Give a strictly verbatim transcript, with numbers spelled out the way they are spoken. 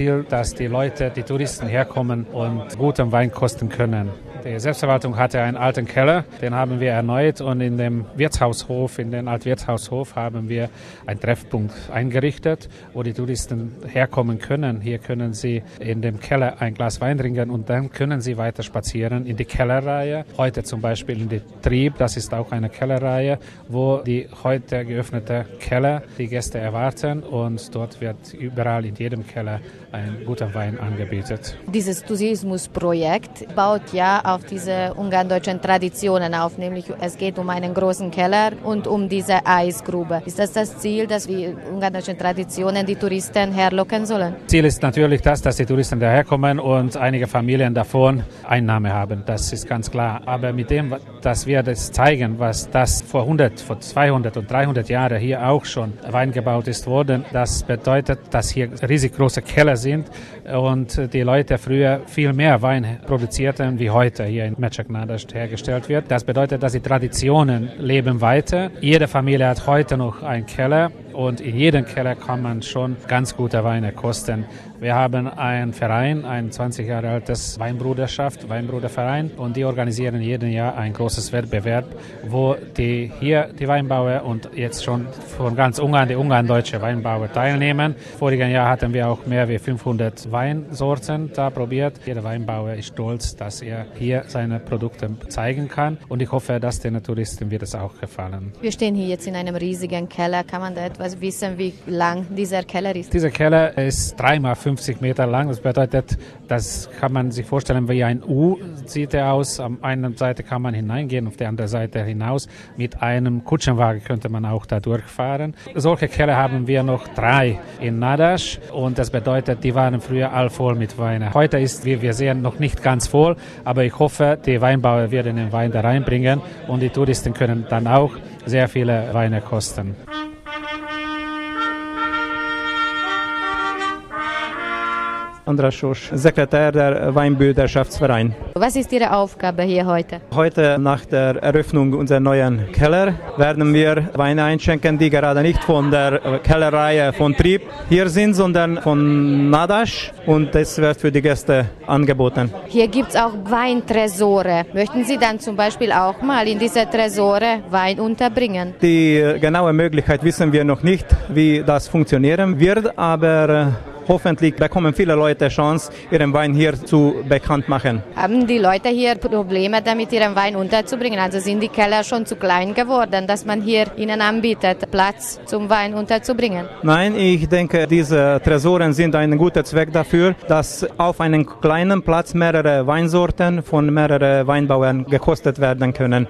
Ziel, dass die Leute, die Touristen herkommen und guten Wein kosten können. Die Selbstverwaltung hatte einen alten Keller, den haben wir erneuert und in dem Wirtshaushof, in den Altwirtshaushof haben wir einen Treffpunkt eingerichtet, wo die Touristen herkommen können. Hier können sie in dem Keller ein Glas Wein trinken und dann können sie weiter spazieren in die Kellerreihe. Heute zum Beispiel in den Trieb, das ist auch eine Kellerreihe, wo die heute geöffnete Keller die Gäste erwarten und dort wird überall in jedem Keller ein guter Wein angeboten. Dieses Tourismusprojekt baut ja auf diese ungarn-deutschen Traditionen auf, nämlich es geht um einen großen Keller und um diese Eisgrube. Ist das das Ziel, dass die ungarn-deutschen Traditionen die Touristen herlocken sollen? Ziel ist natürlich das, dass die Touristen daherkommen und einige Familien davon Einnahme haben. Das ist ganz klar. Aber mit dem, dass wir das zeigen, was das vor hundert, vor zweihundert und dreihundert Jahren hier auch schon Wein gebaut ist worden, das bedeutet, dass hier riesig große Keller sind und die Leute früher viel mehr Wein produzierten wie heute hier in Mecek Nádas hergestellt wird. Das bedeutet, dass die Traditionen leben weiter. Jede Familie hat heute noch einen Keller und in jedem Keller kann man schon ganz gute Weine kosten. Wir haben einen Verein, ein zwanzig Jahre altes Weinbruderschaft, Weinbruderverein und die organisieren jeden Jahr ein großes Wettbewerb, wo die hier die Weinbauer und jetzt schon von ganz Ungarn die ungarn-deutsche Weinbauer teilnehmen. Vorigen Jahr hatten wir auch mehr als fünfhundert Weinsorten da probiert. Jeder Weinbauer ist stolz, dass er hier seine Produkte zeigen kann und ich hoffe, dass den Touristen wird es auch gefallen. Wir stehen hier jetzt in einem riesigen Keller. Kann man da etwas wissen, wie lang dieser Keller ist? Dieser Keller ist dreimal fünfzig Meter lang. Das bedeutet, das kann man sich vorstellen wie ein U sieht er aus. Am einen Seite kann man hineingehen, auf der anderen Seite hinaus. Mit einem Kutschenwagen könnte man auch da durchfahren. Solche Keller haben wir noch drei in Nádas und das bedeutet, die waren früher all voll mit Wein. Heute ist, wie wir sehen, noch nicht ganz voll, aber ich hoffe, die Weinbauer werden den Wein da reinbringen und die Touristen können dann auch sehr viele Weine kosten. András Sós, Sekretär der Weinbrüderschaftsverein. Was ist Ihre Aufgabe hier heute? Heute nach der Eröffnung unserer neuen Keller werden wir Weine einschenken, die gerade nicht von der Kellerreihe von Trieb hier sind, sondern von Nádas und das wird für die Gäste angeboten. Hier gibt es auch Weintresore. Möchten Sie dann zum Beispiel auch mal in diese Tresore Wein unterbringen? Die genaue Möglichkeit wissen wir noch nicht, wie das funktionieren wird, aber hoffentlich bekommen viele Leute Chance, ihren Wein hier zu bekannt machen. Haben die Leute hier Probleme damit, ihren Wein unterzubringen? Also sind die Keller schon zu klein geworden, dass man hier ihnen anbietet, Platz zum Wein unterzubringen? Nein, ich denke, diese Tresoren sind ein guter Zweck dafür, dass auf einem kleinen Platz mehrere Weinsorten von mehreren Weinbauern gekostet werden können.